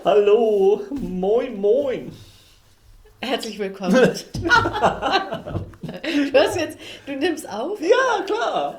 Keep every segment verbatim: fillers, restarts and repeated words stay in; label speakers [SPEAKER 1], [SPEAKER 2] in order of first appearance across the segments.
[SPEAKER 1] Hallo, moin, moin.
[SPEAKER 2] Herzlich willkommen. Du hast jetzt, du nimmst auf?
[SPEAKER 1] Ja, klar.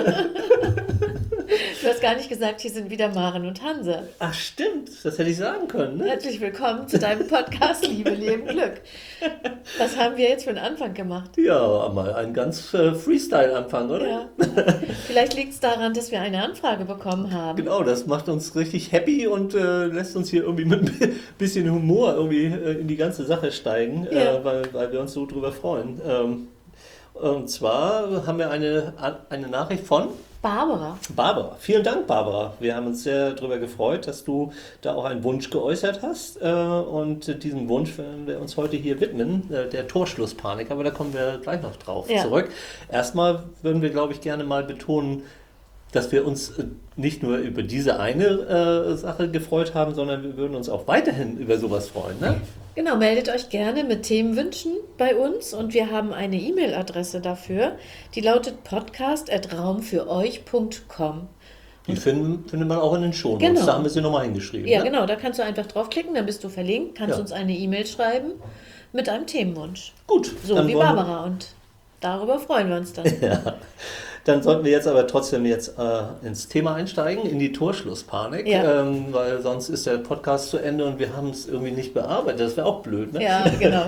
[SPEAKER 2] Du hast gar nicht gesagt, hier sind wieder Maren und Hanse.
[SPEAKER 1] Ach stimmt, das hätte ich sagen können, ne?
[SPEAKER 2] Herzlich willkommen zu deinem Podcast Liebe, Leben, Glück. Was haben wir jetzt für einen Anfang gemacht?
[SPEAKER 1] Ja, mal ein ganz äh, Freestyle-Anfang, oder?
[SPEAKER 2] Ja. Vielleicht liegt es daran, dass wir eine Anfrage bekommen haben.
[SPEAKER 1] Genau, das macht uns richtig happy und äh, lässt uns hier irgendwie mit ein bisschen Humor irgendwie äh, in die ganze Sache steigen,
[SPEAKER 2] Ja.
[SPEAKER 1] äh, weil, weil wir uns so drüber freuen. Ähm, und zwar haben wir eine, eine Nachricht von
[SPEAKER 2] Barbara.
[SPEAKER 1] Barbara. Vielen Dank, Barbara. Wir haben uns sehr darüber gefreut, dass du da auch einen Wunsch geäußert hast. Äh, und diesen Wunsch werden wir uns heute hier widmen, äh, der Torschlusspanik. Aber da kommen wir gleich noch drauf
[SPEAKER 2] Ja.
[SPEAKER 1] zurück. Erstmal würden wir, glaube ich, gerne mal betonen, dass wir uns äh, nicht nur über diese eine äh, Sache gefreut haben, sondern wir würden uns auch weiterhin über sowas freuen. Ne?
[SPEAKER 2] Genau, meldet euch gerne mit Themenwünschen bei uns und wir haben eine E-Mail-Adresse dafür, die lautet podcast at raum für euch punkt com.
[SPEAKER 1] Die finden, findet man auch in den Shownotes.
[SPEAKER 2] Genau.
[SPEAKER 1] Da haben wir sie nochmal hingeschrieben.
[SPEAKER 2] Ja,
[SPEAKER 1] ne?
[SPEAKER 2] genau, da kannst du einfach draufklicken, dann bist du verlinkt, kannst
[SPEAKER 1] Ja.
[SPEAKER 2] uns eine E-Mail schreiben mit einem Themenwunsch.
[SPEAKER 1] Gut.
[SPEAKER 2] So
[SPEAKER 1] dann
[SPEAKER 2] wie
[SPEAKER 1] wollen wir-
[SPEAKER 2] Barbara und darüber freuen wir uns dann.
[SPEAKER 1] Ja. Dann sollten wir jetzt aber trotzdem jetzt äh, ins Thema einsteigen, in die Torschlusspanik,
[SPEAKER 2] Ja.
[SPEAKER 1] ähm, weil sonst ist der Podcast zu Ende und wir haben es irgendwie nicht bearbeitet. Das wäre auch blöd, ne?
[SPEAKER 2] Ja, genau.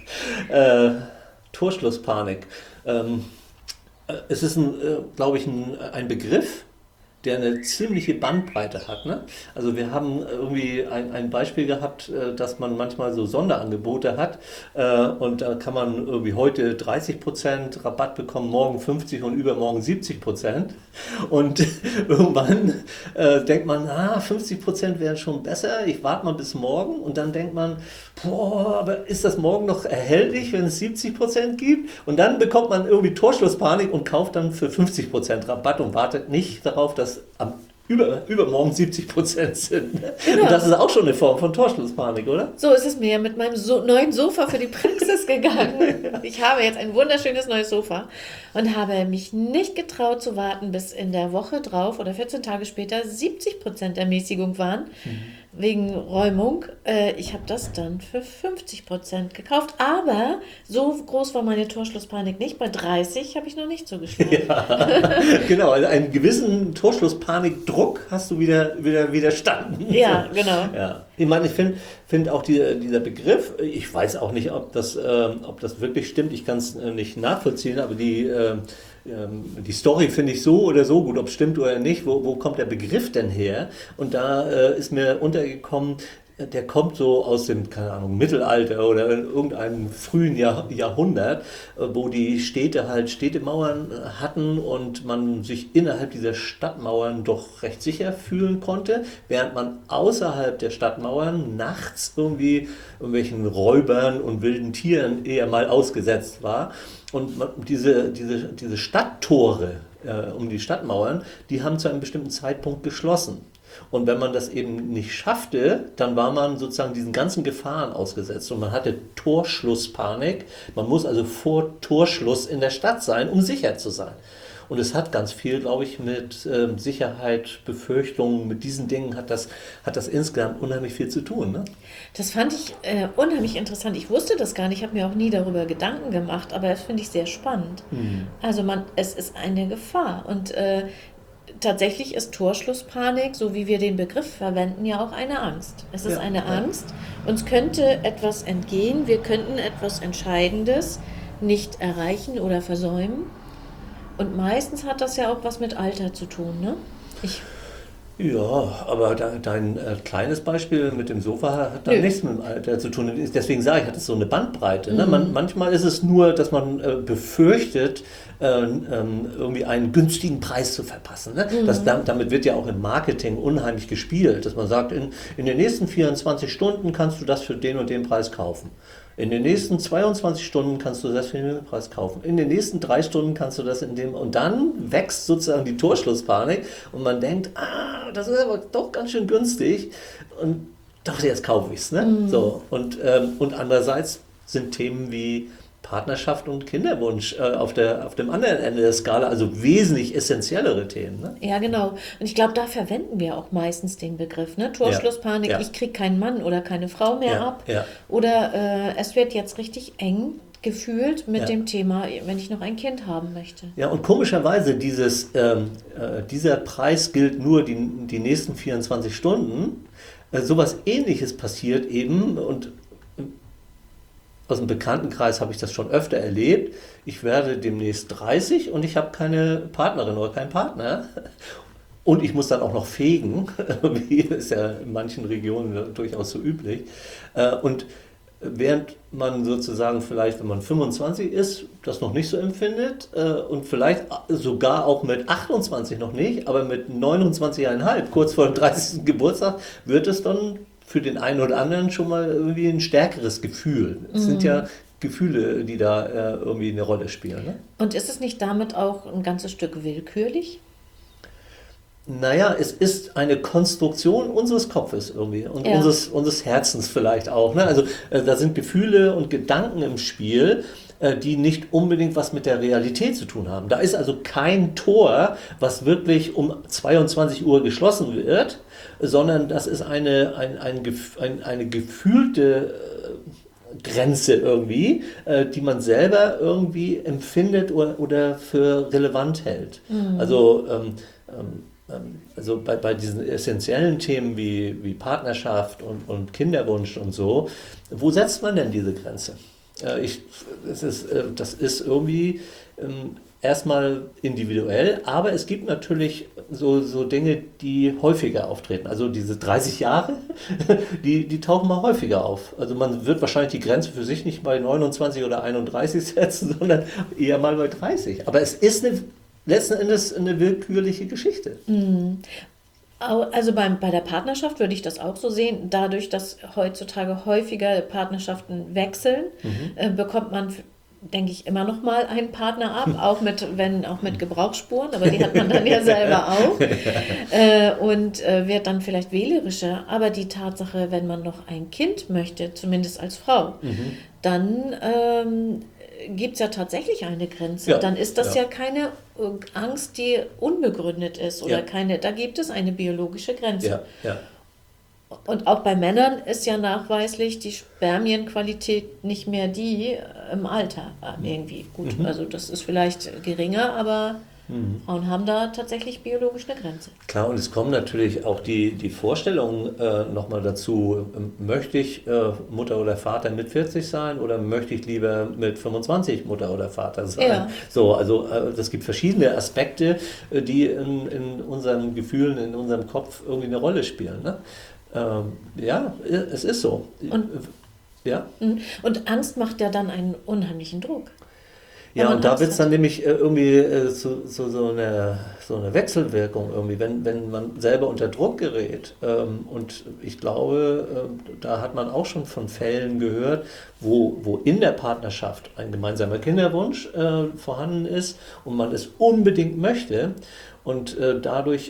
[SPEAKER 1] Äh, Torschlusspanik. Ähm, äh, es ist, ein, äh, glaube ich, ein, ein Begriff, der eine ziemliche Bandbreite hat. Ne? Also wir haben irgendwie ein, ein Beispiel gehabt, äh, dass man manchmal so Sonderangebote hat äh, und da kann man irgendwie heute dreißig Prozent Rabatt bekommen, morgen fünfzig und übermorgen siebzig Prozent. Und irgendwann äh, denkt man, ah, fünfzig Prozent wären schon besser, ich warte mal bis morgen und dann denkt man, boah, aber ist das morgen noch erhältlich, wenn es siebzig Prozent gibt? Und dann bekommt man irgendwie Torschlusspanik und kauft dann für fünfzig Prozent Rabatt und wartet nicht darauf, dass am über, übermorgen siebzig Prozent sind. Ne?
[SPEAKER 2] Genau.
[SPEAKER 1] Und das ist auch schon eine Form von Torschlusspanik, oder?
[SPEAKER 2] So ist es mir mit meinem so neuen Sofa für die Praxis gegangen. Ich habe jetzt ein wunderschönes neues Sofa und habe mich nicht getraut zu warten, bis in der Woche drauf oder vierzehn Tage später siebzig Prozent Ermäßigung waren, wegen Räumung. Äh, ich habe das dann für fünfzig Prozent gekauft, aber so groß war meine Torschlusspanik nicht. Bei dreißig habe ich noch nicht zugeschlagen.
[SPEAKER 1] Genau, also einen gewissen Torschlusspanikdruck hast du wieder, wieder widerstanden.
[SPEAKER 2] Ja, genau.
[SPEAKER 1] Ja. Ich meine, ich finde find auch die, dieser Begriff, ich weiß auch nicht, ob das, ähm, ob das wirklich stimmt, ich kann es äh, nicht nachvollziehen, aber die, ähm, ähm, die Story finde ich so oder so gut, ob es stimmt oder nicht, wo, wo kommt der Begriff denn her? Und da äh, ist mir untergekommen, der kommt so aus dem, keine Ahnung, Mittelalter oder in irgendeinem frühen Jahr, Jahrhundert, äh, wo die Städte halt Städtemauern äh, hatten und man sich innerhalb dieser Stadtmauern doch recht sicher fühlen konnte, während man außerhalb der Stadtmauern nachts irgendwie irgendwelchen Räubern und wilden Tieren eher mal ausgesetzt war. Und man, diese, diese, diese Stadttore äh, um die Stadtmauern, die haben zu einem bestimmten Zeitpunkt geschlossen. Und wenn man das eben nicht schaffte, dann war man sozusagen diesen ganzen Gefahren ausgesetzt und man hatte Torschlusspanik. Man muss also vor Torschluss in der Stadt sein, um sicher zu sein. Und es hat ganz viel, glaube ich, mit ähm, Sicherheit, Befürchtungen, mit diesen Dingen hat das, hat das insgesamt unheimlich viel zu tun. Ne?
[SPEAKER 2] Das fand ich äh, unheimlich interessant. Ich wusste das gar nicht, ich habe mir auch nie darüber Gedanken gemacht, aber das finde ich sehr spannend. Also man, es ist eine Gefahr und äh, tatsächlich ist Torschlusspanik, so wie wir den Begriff verwenden, ja auch eine Angst. Es ist
[SPEAKER 1] Ja,
[SPEAKER 2] eine
[SPEAKER 1] ja.
[SPEAKER 2] Angst, uns könnte etwas entgehen, wir könnten etwas Entscheidendes nicht erreichen oder versäumen. Und meistens hat das ja auch was mit Alter zu tun, ne? Ich
[SPEAKER 1] Ja, aber de- dein äh, kleines Beispiel mit dem Sofa hat da
[SPEAKER 2] Nö.
[SPEAKER 1] nichts mit dem Alter zu tun. Deswegen sage ich, hat es so eine Bandbreite. Ne? Man, manchmal ist es nur, dass man äh, befürchtet, äh, ähm, irgendwie einen günstigen Preis zu verpassen. Ne? Das, dam- damit wird ja auch im Marketing unheimlich gespielt, dass man sagt, in, in den nächsten vierundzwanzig Stunden kannst du das für den und den Preis kaufen. In den nächsten zweiundzwanzig Stunden kannst du das für den Preis kaufen. In den nächsten drei Stunden kannst du das in dem... Und dann wächst sozusagen die Torschlusspanik und man denkt, ah, das ist aber doch ganz schön günstig und doch, jetzt kaufe ich es. Ne? So, und, ähm, und andererseits sind Themen wie Partnerschaft und Kinderwunsch äh, auf, der, auf dem anderen Ende der Skala, also wesentlich essentiellere Themen. Ne?
[SPEAKER 2] Ja, genau. Und ich glaube, da verwenden wir auch meistens den Begriff, ne? Torschlusspanik,
[SPEAKER 1] Ja, ja.
[SPEAKER 2] ich kriege keinen Mann oder keine Frau mehr
[SPEAKER 1] Ja,
[SPEAKER 2] ab.
[SPEAKER 1] ja.
[SPEAKER 2] Oder äh, es wird jetzt richtig eng gefühlt mit
[SPEAKER 1] Ja.
[SPEAKER 2] dem Thema, wenn ich noch ein Kind haben möchte.
[SPEAKER 1] Ja, und komischerweise, dieses, ähm, äh, dieser Preis gilt nur die, die nächsten vierundzwanzig Stunden. Äh, sowas Ähnliches passiert eben, und aus dem Bekanntenkreis habe ich das schon öfter erlebt. Ich werde demnächst dreißig und ich habe keine Partnerin oder keinen Partner. Und ich muss dann auch noch fegen, wie ist ja in manchen Regionen durchaus so üblich. Äh, Und während man sozusagen vielleicht, wenn man fünfundzwanzig ist, das noch nicht so empfindet äh, und vielleicht sogar auch mit achtundzwanzig noch nicht, aber mit neunundzwanzig Komma fünf, kurz vor dem dreißigsten Geburtstag, wird es dann für den einen oder anderen schon mal irgendwie ein stärkeres Gefühl. Es sind ja Gefühle, die da äh, irgendwie eine Rolle spielen. Ne?
[SPEAKER 2] Und ist es nicht damit auch ein ganzes Stück willkürlich?
[SPEAKER 1] Naja, es ist eine Konstruktion unseres Kopfes irgendwie und
[SPEAKER 2] Ja.
[SPEAKER 1] unseres, unseres Herzens vielleicht auch. Ne? Also äh, da sind Gefühle und Gedanken im Spiel, äh, die nicht unbedingt was mit der Realität zu tun haben. Da ist also kein Tor, was wirklich um zweiundzwanzig Uhr geschlossen wird, sondern das ist eine, ein, ein, gef- ein, eine gefühlte äh, Grenze irgendwie, äh, die man selber irgendwie empfindet oder, oder für relevant hält. Also ähm, ähm, Also bei, bei diesen essentiellen Themen wie, wie Partnerschaft und, und Kinderwunsch und so, wo setzt man denn diese Grenze? Äh, ich, das, ist, äh, das ist irgendwie ähm, erstmal individuell, aber es gibt natürlich so, so Dinge, die häufiger auftreten. Also diese dreißig Jahre, die, die tauchen mal häufiger auf. Also man wird wahrscheinlich die Grenze für sich nicht bei neunundzwanzig oder einunddreißig setzen, sondern eher mal bei dreißig. Aber es ist eine letzten Endes eine willkürliche Geschichte.
[SPEAKER 2] Au- Also beim, bei der Partnerschaft würde ich das auch so sehen. Dadurch, dass heutzutage häufiger Partnerschaften wechseln, äh, bekommt man, denke ich, immer noch mal einen Partner ab, auch mit, wenn, auch mit Gebrauchsspuren, aber die hat man dann ja selber auch äh, und äh, wird dann vielleicht wählerischer. Aber die Tatsache, wenn man noch ein Kind möchte, zumindest als Frau, dann ähm, gibt es ja tatsächlich eine Grenze.
[SPEAKER 1] Ja,
[SPEAKER 2] Dann ist das
[SPEAKER 1] ja.
[SPEAKER 2] ja, keine äh, Angst, die unbegründet ist oder
[SPEAKER 1] Ja.
[SPEAKER 2] keine, da gibt es eine biologische Grenze.
[SPEAKER 1] Ja, ja.
[SPEAKER 2] Und auch bei Männern ist ja nachweislich die Spermienqualität nicht mehr die äh, im Alter äh, irgendwie. Gut, also das ist vielleicht geringer, aber Frauen haben da tatsächlich biologisch eine Grenze.
[SPEAKER 1] Klar, und es kommen natürlich auch die, die Vorstellungen äh, nochmal dazu. Ähm, Möchte ich äh, Mutter oder Vater mit vierzig sein oder möchte ich lieber mit fünfundzwanzig Mutter oder Vater sein?
[SPEAKER 2] Ja.
[SPEAKER 1] So, also äh, das gibt verschiedene Aspekte, äh, die in, in unseren Gefühlen, in unserem Kopf irgendwie eine Rolle spielen. Ne? Ähm, ja, es ist so.
[SPEAKER 2] Und-
[SPEAKER 1] ja.
[SPEAKER 2] Mhm. Und Angst macht ja dann einen unheimlichen Druck. Wenn
[SPEAKER 1] Ja,
[SPEAKER 2] man
[SPEAKER 1] und da
[SPEAKER 2] Angst
[SPEAKER 1] wird es
[SPEAKER 2] hat.
[SPEAKER 1] dann nämlich äh, irgendwie äh, zu, zu so, eine, so eine Wechselwirkung irgendwie, wenn, wenn man selber unter Druck gerät. Ähm, und ich glaube, äh, da hat man auch schon von Fällen gehört, wo, wo in der Partnerschaft ein gemeinsamer Kinderwunsch äh, vorhanden ist und man es unbedingt möchte und äh, dadurch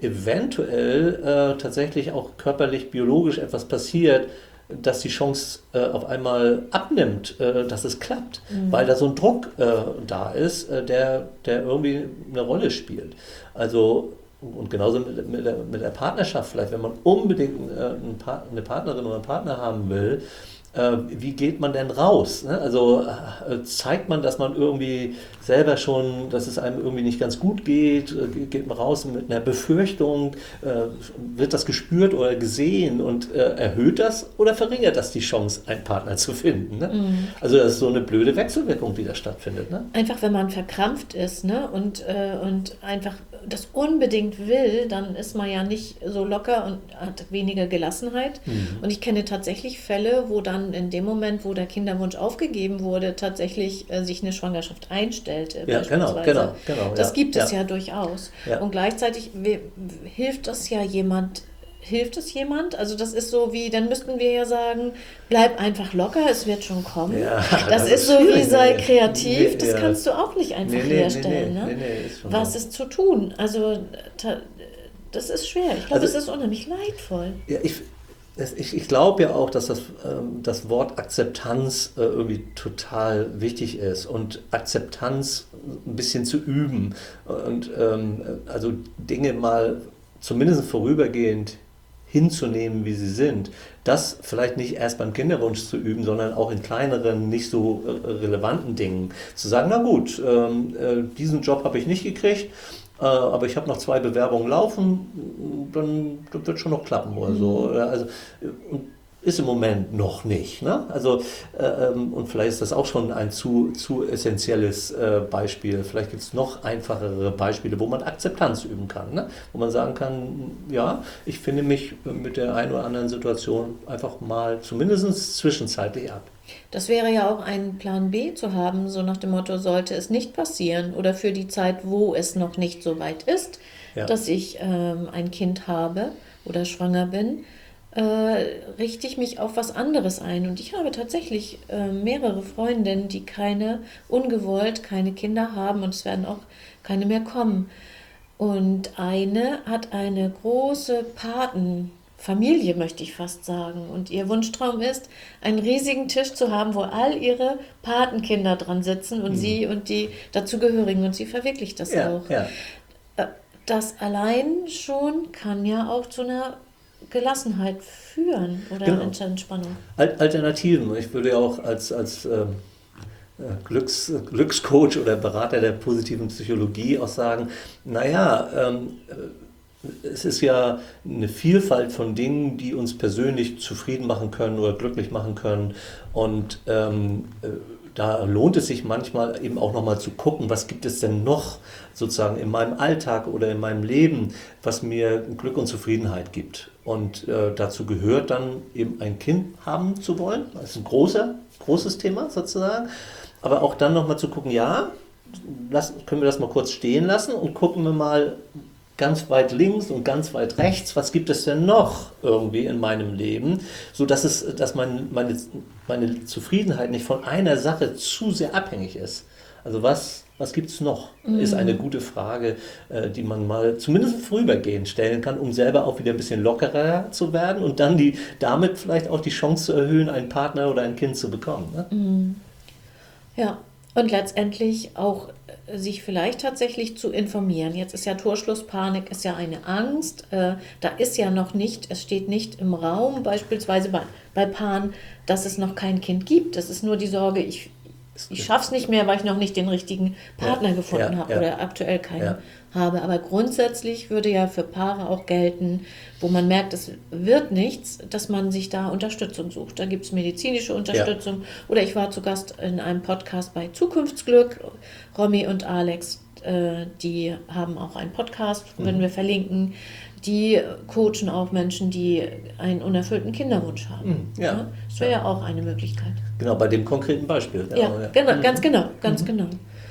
[SPEAKER 1] eventuell äh, tatsächlich auch körperlich, biologisch etwas passiert, dass die Chance äh, auf einmal abnimmt, äh, dass es klappt, weil da so ein Druck äh, da ist, äh, der, der irgendwie eine Rolle spielt. Also, und genauso mit, mit, der, mit der Partnerschaft vielleicht, wenn man unbedingt äh, einen Pa- eine Partnerin oder einen Partner haben will, äh, wie geht man denn raus? Ne? Also äh, zeigt man, dass man irgendwie selber schon, dass es einem irgendwie nicht ganz gut geht, äh, geht man raus mit einer Befürchtung, äh, wird das gespürt oder gesehen und äh, erhöht das oder verringert das die Chance, einen Partner zu finden? Ne? Also das ist so eine blöde Wechselwirkung, die da stattfindet. Ne?
[SPEAKER 2] Einfach, wenn man verkrampft ist, ne, und, äh, und einfach das unbedingt will, dann ist man ja nicht so locker und hat weniger Gelassenheit. Und ich kenne tatsächlich Fälle, wo dann in dem Moment, wo der Kinderwunsch aufgegeben wurde, tatsächlich äh, sich eine Schwangerschaft einstellte.
[SPEAKER 1] Ja, genau,
[SPEAKER 2] beispielsweise.
[SPEAKER 1] genau, genau.
[SPEAKER 2] Das
[SPEAKER 1] ja,
[SPEAKER 2] gibt es
[SPEAKER 1] ja.
[SPEAKER 2] ja durchaus.
[SPEAKER 1] Ja.
[SPEAKER 2] Und gleichzeitig we- hilft das ja jemand. Hilft es jemand? Also das ist so wie, dann müssten wir ja sagen, bleib einfach locker, es wird schon kommen.
[SPEAKER 1] Ja,
[SPEAKER 2] das,
[SPEAKER 1] das
[SPEAKER 2] ist
[SPEAKER 1] ist
[SPEAKER 2] so wie
[SPEAKER 1] schwierig,
[SPEAKER 2] sei
[SPEAKER 1] nee.
[SPEAKER 2] kreativ,
[SPEAKER 1] Nee,
[SPEAKER 2] das
[SPEAKER 1] ja.
[SPEAKER 2] kannst du auch nicht einfach
[SPEAKER 1] Nee, nee, nee,
[SPEAKER 2] herstellen.
[SPEAKER 1] nee,
[SPEAKER 2] ne?
[SPEAKER 1] nee, nee, ist schon
[SPEAKER 2] Was
[SPEAKER 1] so.
[SPEAKER 2] ist zu tun? Also ta- das ist schwer. Ich glaube,
[SPEAKER 1] Also-
[SPEAKER 2] es ist unheimlich leidvoll.
[SPEAKER 1] Ja, ich, es, ich, ich glaube ja auch, dass das, ähm, das Wort Akzeptanz äh, irgendwie total wichtig ist und Akzeptanz ein bisschen zu üben und ähm, also Dinge mal zumindest vorübergehend hinzunehmen, wie sie sind. Das vielleicht nicht erst beim Kinderwunsch zu üben, sondern auch in kleineren, nicht so äh, relevanten Dingen. Zu sagen, na gut, ähm, äh, diesen Job habe ich nicht gekriegt, äh, aber ich habe noch zwei Bewerbungen laufen, dann, dann wird schon noch klappen oder so. Also, äh, und ist im Moment noch nicht. Ne? Also, äh, ähm, und vielleicht ist das auch schon ein zu, zu essentielles äh, Beispiel. Vielleicht gibt es noch einfachere Beispiele, wo man Akzeptanz üben kann. Ne? Wo man sagen kann, ja, ich finde mich mit der einen oder anderen Situation einfach mal zumindest zwischenzeitlich ab.
[SPEAKER 2] Das wäre ja auch ein Plan B zu haben, so nach dem Motto, sollte es nicht passieren oder für die Zeit, wo es noch nicht so weit ist,
[SPEAKER 1] Ja.
[SPEAKER 2] dass ich ähm, ein Kind habe oder schwanger bin, äh, richte ich mich auf was anderes ein. Und ich habe tatsächlich äh, mehrere Freundinnen, die keine, ungewollt keine Kinder haben und es werden auch keine mehr kommen. Und eine hat eine große Patenfamilie, möchte ich fast sagen. Und ihr Wunschtraum ist, einen riesigen Tisch zu haben, wo all ihre Patenkinder dran sitzen und sie und die dazugehörigen. Und sie verwirklicht das
[SPEAKER 1] Ja,
[SPEAKER 2] auch.
[SPEAKER 1] ja.
[SPEAKER 2] Äh, Das allein schon kann ja auch zu einer Gelassenheit führen oder
[SPEAKER 1] Genau.
[SPEAKER 2] Entspannung.
[SPEAKER 1] Al- Alternativen. Ich würde ja auch als, als ähm, äh, Glücks, Glückscoach oder Berater der positiven Psychologie auch sagen, naja, ähm, äh, es ist ja eine Vielfalt von Dingen, die uns persönlich zufrieden machen können oder glücklich machen können. Und ähm, äh, da lohnt es sich manchmal eben auch nochmal zu gucken, was gibt es denn noch sozusagen in meinem Alltag oder in meinem Leben, was mir Glück und Zufriedenheit gibt. Und äh, dazu gehört dann eben ein Kind haben zu wollen. Das ist ein großer, großes Thema sozusagen. Aber auch dann nochmal zu gucken, ja, lassen, können wir das mal kurz stehen lassen und gucken wir mal ganz weit links und ganz weit rechts, was gibt es denn noch irgendwie in meinem Leben, sodass es, dass mein, meine, meine Zufriedenheit nicht von einer Sache zu sehr abhängig ist. Also was, was gibt es noch, mhm. ist eine gute Frage, äh, die man mal zumindest vorübergehend stellen kann, um selber auch wieder ein bisschen lockerer zu werden und dann die, damit vielleicht auch die Chance zu erhöhen, einen Partner oder ein Kind zu bekommen. Ne?
[SPEAKER 2] Mhm. Ja, und letztendlich auch äh, sich vielleicht tatsächlich zu informieren. Jetzt ist ja Torschlusspanik, ist ja eine Angst. Äh, da ist ja noch nicht, es steht nicht im Raum, beispielsweise bei, bei Paaren, dass es noch kein Kind gibt. Das ist nur die Sorge, ich, ich schaffe es nicht mehr, weil ich noch nicht den richtigen Partner
[SPEAKER 1] Ja,
[SPEAKER 2] gefunden
[SPEAKER 1] ja,
[SPEAKER 2] habe
[SPEAKER 1] ja.
[SPEAKER 2] oder aktuell keinen
[SPEAKER 1] Ja.
[SPEAKER 2] habe. Aber grundsätzlich würde ja für Paare auch gelten, wo man merkt, es wird nichts, dass man sich da Unterstützung sucht. Da gibt es medizinische Unterstützung. Oder ich war zu Gast in einem Podcast bei Zukunftsglück. Romy und Alex, äh, die haben auch einen Podcast, werden wir verlinken. Die coachen auch Menschen, die einen unerfüllten Kinderwunsch haben.
[SPEAKER 1] Ja.
[SPEAKER 2] Ja, das wäre ja auch eine Möglichkeit.
[SPEAKER 1] Genau, bei dem konkreten Beispiel.
[SPEAKER 2] Ja, genau, ganz genau, ganz genau.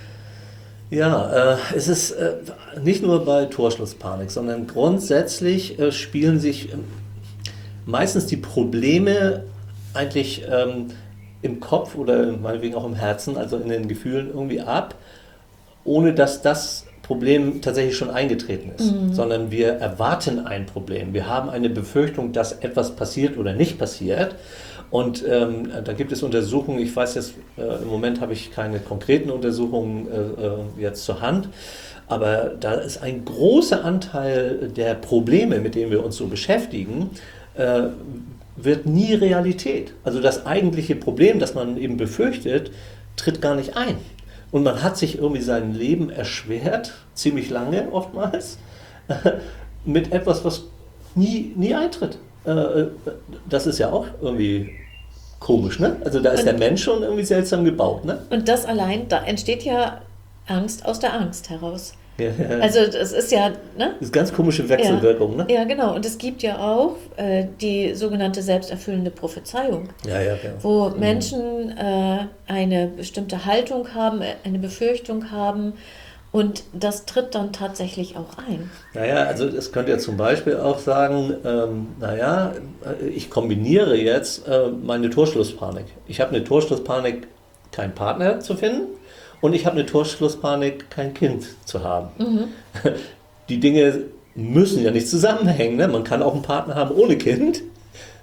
[SPEAKER 1] Ja, äh, es ist äh, nicht nur bei Torschlusspanik, sondern grundsätzlich äh, spielen sich äh, meistens die Probleme eigentlich ähm, im Kopf oder meinetwegen auch im Herzen, also in den Gefühlen irgendwie ab, ohne dass das Problem tatsächlich schon eingetreten ist, mhm. sondern wir erwarten ein Problem. Wir haben eine Befürchtung, dass etwas passiert oder nicht passiert. Und ähm, da gibt es Untersuchungen, ich weiß jetzt, äh, im Moment habe ich keine konkreten Untersuchungen äh, jetzt zur Hand, aber da ist ein großer Anteil der Probleme, mit denen wir uns so beschäftigen, äh, wird nie Realität. Also das eigentliche Problem, das man eben befürchtet, tritt gar nicht ein. Und man hat sich irgendwie sein Leben erschwert, ziemlich lange oftmals, äh, mit etwas, was nie, nie eintritt. Äh, das ist ja auch irgendwie komisch, ne? Also da ist und der Mensch schon irgendwie seltsam gebaut, ne?
[SPEAKER 2] Und das allein, da entsteht ja Angst aus der Angst heraus.
[SPEAKER 1] Ja, ja.
[SPEAKER 2] Also das ist ja, ne?
[SPEAKER 1] Das ist ganz komische Wechselwirkung,
[SPEAKER 2] ja,
[SPEAKER 1] ne?
[SPEAKER 2] Ja, genau. Und es gibt ja auch äh, die sogenannte selbsterfüllende Prophezeiung,
[SPEAKER 1] ja, ja, ja.
[SPEAKER 2] wo Menschen äh, eine bestimmte Haltung haben, eine Befürchtung haben und das tritt dann tatsächlich auch ein.
[SPEAKER 1] Naja, also es könnte ja zum Beispiel auch sagen, ähm, naja, ich kombiniere jetzt äh, meine Torschlusspanik. Ich habe eine Torschlusspanik, keinen Partner zu finden. Und ich habe eine Torschlusspanik, kein Kind zu haben. Mhm. Die Dinge müssen ja nicht zusammenhängen. Ne? Man kann auch einen Partner haben ohne Kind.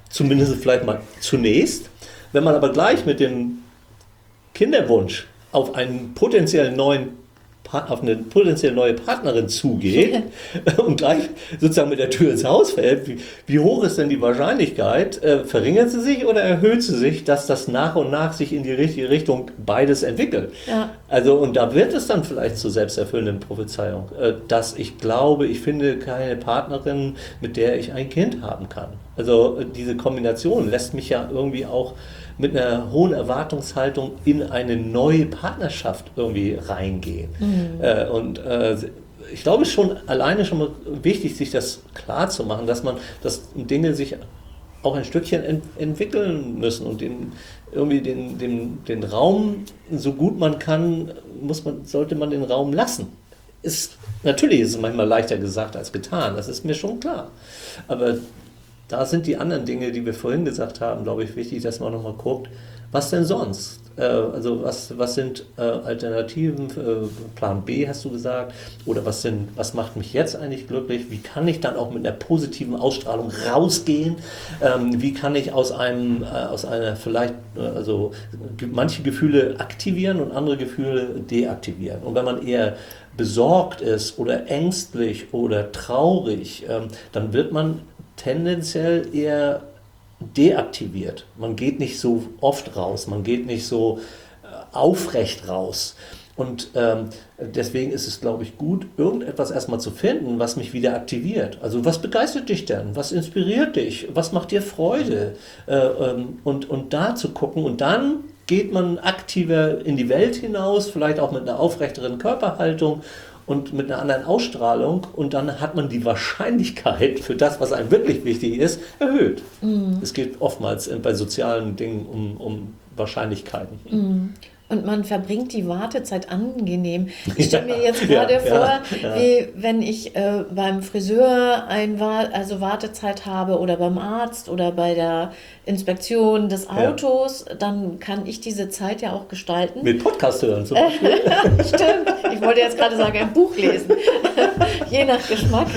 [SPEAKER 1] Zumindest vielleicht mal zunächst. Wenn man aber gleich mit dem Kinderwunsch auf einen potenziellen neuen auf eine potenziell neue Partnerin zugeht und gleich sozusagen mit der Tür ins Haus fällt, wie, wie hoch ist denn die Wahrscheinlichkeit, äh, verringert sie sich oder erhöht sie sich, dass das nach und nach sich in die richtige Richtung beides entwickelt? Ja. Also, und da wird es dann vielleicht zur selbsterfüllenden Prophezeiung, äh, dass ich glaube, ich finde keine Partnerin, mit der ich ein Kind haben kann. Also, äh, diese Kombination lässt mich ja irgendwie auch mit einer hohen Erwartungshaltung in eine neue Partnerschaft irgendwie reingehen. Mhm. Äh, und äh, ich glaube, es ist schon alleine schon mal wichtig, sich das klar zu machen, dass man, dass Dinge sich auch ein Stückchen ent- entwickeln müssen und den, irgendwie den, den, den Raum, so gut man kann, muss man, sollte man den Raum lassen. Ist, natürlich ist es manchmal leichter gesagt als getan, das ist mir schon klar. Aber da sind die anderen Dinge, die wir vorhin gesagt haben, glaube ich, wichtig, dass man nochmal guckt, was denn sonst? Äh, also was, was sind äh, Alternativen? Äh, Plan B hast du gesagt. Oder was, sind, was macht mich jetzt eigentlich glücklich? Wie kann ich dann auch mit einer positiven Ausstrahlung rausgehen? Ähm, wie kann ich aus einem, äh, aus einer vielleicht, äh, also ge- manche Gefühle aktivieren und andere Gefühle deaktivieren? Und wenn man eher besorgt ist oder ängstlich oder traurig, ähm, dann wird man tendenziell eher deaktiviert. Man geht nicht so oft raus, man geht nicht so äh, aufrecht raus. Und ähm, deswegen ist es, glaube ich, gut, irgendetwas erstmal zu finden, was mich wieder aktiviert. Also was begeistert dich denn? Was inspiriert dich? Was macht dir Freude? Äh, ähm, und, und da zu gucken und dann geht man aktiver in die Welt hinaus, vielleicht auch mit einer aufrechteren Körperhaltung und mit einer anderen Ausstrahlung, und dann hat man die Wahrscheinlichkeit für das, was einem wirklich wichtig ist, erhöht. Mhm. Es geht oftmals bei sozialen Dingen um, um Wahrscheinlichkeiten.
[SPEAKER 2] Mhm. Und man verbringt die Wartezeit angenehm. Ich stelle mir jetzt gerade ja, vor, ja, ja. wie wenn ich äh, beim Friseur ein Wa- also Wartezeit habe oder beim Arzt oder bei der Inspektion des Autos, ja. dann kann ich diese Zeit ja auch gestalten.
[SPEAKER 1] Mit Podcast hören zum Beispiel.
[SPEAKER 2] Stimmt. Ich wollte jetzt gerade sagen, ein Buch lesen. Je nach Geschmack.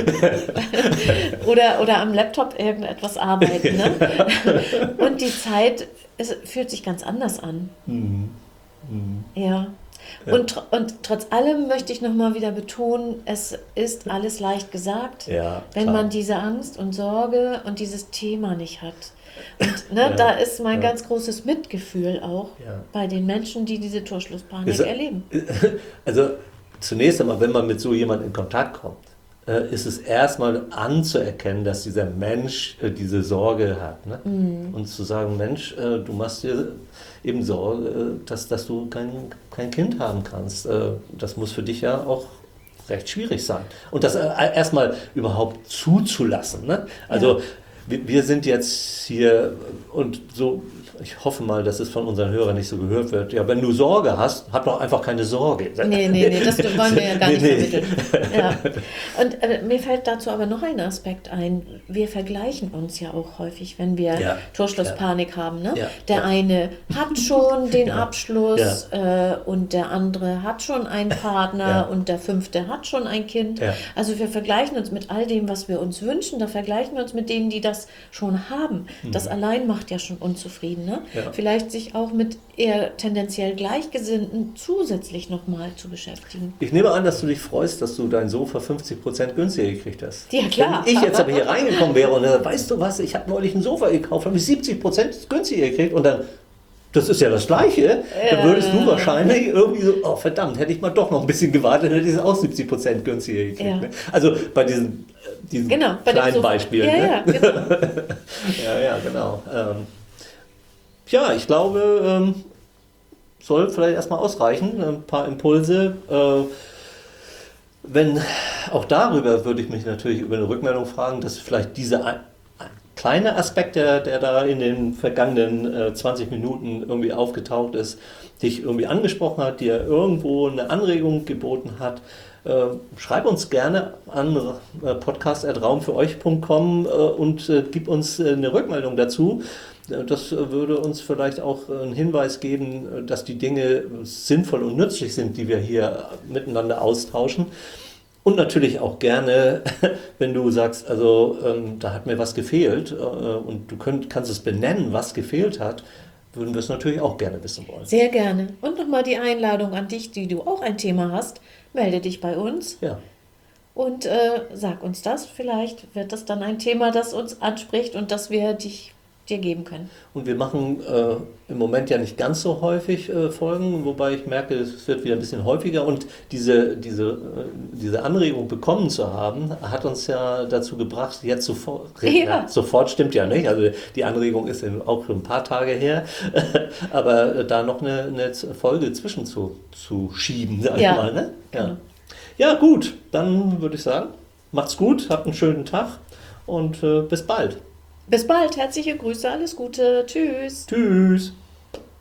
[SPEAKER 2] oder, oder am Laptop irgendetwas arbeiten. Ne? Und die Zeit es fühlt sich ganz anders an. Mhm. Mhm. Ja. Ja. Und, tr- und trotz allem möchte ich nochmal wieder betonen, es ist alles leicht gesagt,
[SPEAKER 1] ja,
[SPEAKER 2] wenn
[SPEAKER 1] klar.
[SPEAKER 2] man diese Angst und Sorge und dieses Thema nicht hat. Und ne, ja, da ist mein ja. ganz großes Mitgefühl auch ja. bei den Menschen, die diese Torschlusspanik ist, erleben.
[SPEAKER 1] Also zunächst einmal, wenn man mit so jemandem in Kontakt kommt, ist es erstmal anzuerkennen, dass dieser Mensch äh, diese Sorge hat. Ne? Mm. Und zu sagen, Mensch, äh, du machst dir eben Sorge, äh, dass, dass du kein, kein Kind haben kannst. Äh, das muss für dich ja auch recht schwierig sein. Und das äh, erstmal überhaupt zuzulassen. Ne? Also ja. wir, wir sind jetzt hier und so, ich hoffe mal, dass es von unseren Hörern nicht so gehört wird. Ja, wenn du Sorge hast, hab doch einfach keine Sorge.
[SPEAKER 2] Nee, nee, nee, das wollen wir ja gar nicht nee, nee. vermitteln. Ja. Und äh, mir fällt dazu aber noch ein Aspekt ein. Wir vergleichen uns ja auch häufig, wenn wir ja. Torschlusspanik ja. haben. Ne? Ja. Der ja. eine hat schon den ja. Abschluss ja. Äh, und der andere hat schon einen Partner ja. und der fünfte hat schon ein Kind. Ja. Also wir vergleichen uns mit all dem, was wir uns wünschen. Da vergleichen wir uns mit denen, die das schon haben. Mhm. Das allein macht ja schon unzufrieden. Ne? Ja. Vielleicht sich auch mit eher tendenziell Gleichgesinnten zusätzlich nochmal zu beschäftigen.
[SPEAKER 1] Ich nehme an, dass du dich freust, dass du dein Sofa fünfzig Prozent günstiger gekriegt hast.
[SPEAKER 2] Ja, klar.
[SPEAKER 1] Wenn ich jetzt aber hier reingekommen wäre und dann, weißt du was, ich habe neulich ein Sofa gekauft, habe ich siebzig Prozent günstiger gekriegt und dann, das ist ja das Gleiche, dann würdest du wahrscheinlich irgendwie so, oh verdammt, hätte ich mal doch noch ein bisschen gewartet, hätte ich es auch siebzig Prozent günstiger gekriegt. Ja. Ne? Also bei diesen, diesen
[SPEAKER 2] genau, bei
[SPEAKER 1] kleinen Beispielen.
[SPEAKER 2] Ja,
[SPEAKER 1] ne?
[SPEAKER 2] ja, genau.
[SPEAKER 1] ja, ja, genau. Ähm, Ja, ich glaube, ähm, soll vielleicht erstmal ausreichen. Ein paar Impulse. Äh, wenn, auch darüber würde ich mich natürlich über eine Rückmeldung fragen, dass vielleicht dieser ein, ein kleine Aspekt, der, der da in den vergangenen äh, zwanzig Minuten irgendwie aufgetaucht ist, dich irgendwie angesprochen hat, dir irgendwo eine Anregung geboten hat. Äh, schreib uns gerne an äh, podcast at raum für euch punkt com äh, und äh, gib uns äh, eine Rückmeldung dazu. Das würde uns vielleicht auch einen Hinweis geben, dass die Dinge sinnvoll und nützlich sind, die wir hier miteinander austauschen. Und natürlich auch gerne, wenn du sagst, also ähm, da hat mir was gefehlt äh, und du könnt, kannst es benennen, was gefehlt hat, würden wir es natürlich auch gerne wissen wollen.
[SPEAKER 2] Sehr gerne. Und nochmal die Einladung an dich, die du auch ein Thema hast. Melde dich bei uns
[SPEAKER 1] Ja.
[SPEAKER 2] und äh, sag uns das. Vielleicht wird das dann ein Thema, das uns anspricht und das wir dich, dir geben können.
[SPEAKER 1] Und wir machen äh, im Moment ja nicht ganz so häufig äh, Folgen, wobei ich merke, es wird wieder ein bisschen häufiger. Und diese, diese, äh, diese Anregung bekommen zu haben, hat uns ja dazu gebracht, jetzt sofort,
[SPEAKER 2] Ja.
[SPEAKER 1] ja, sofort stimmt ja nicht, also die Anregung ist in, auch schon ein paar Tage her, aber äh, da noch eine, eine Folge zwischen zu, zu schieben, sag ich
[SPEAKER 2] Ja.
[SPEAKER 1] mal. Ne? Ja.
[SPEAKER 2] Genau.
[SPEAKER 1] Ja, gut, dann würde ich sagen, macht's gut, habt einen schönen Tag und äh, bis bald.
[SPEAKER 2] Bis bald. Herzliche Grüße. Alles Gute. Tschüss.
[SPEAKER 1] Tschüss.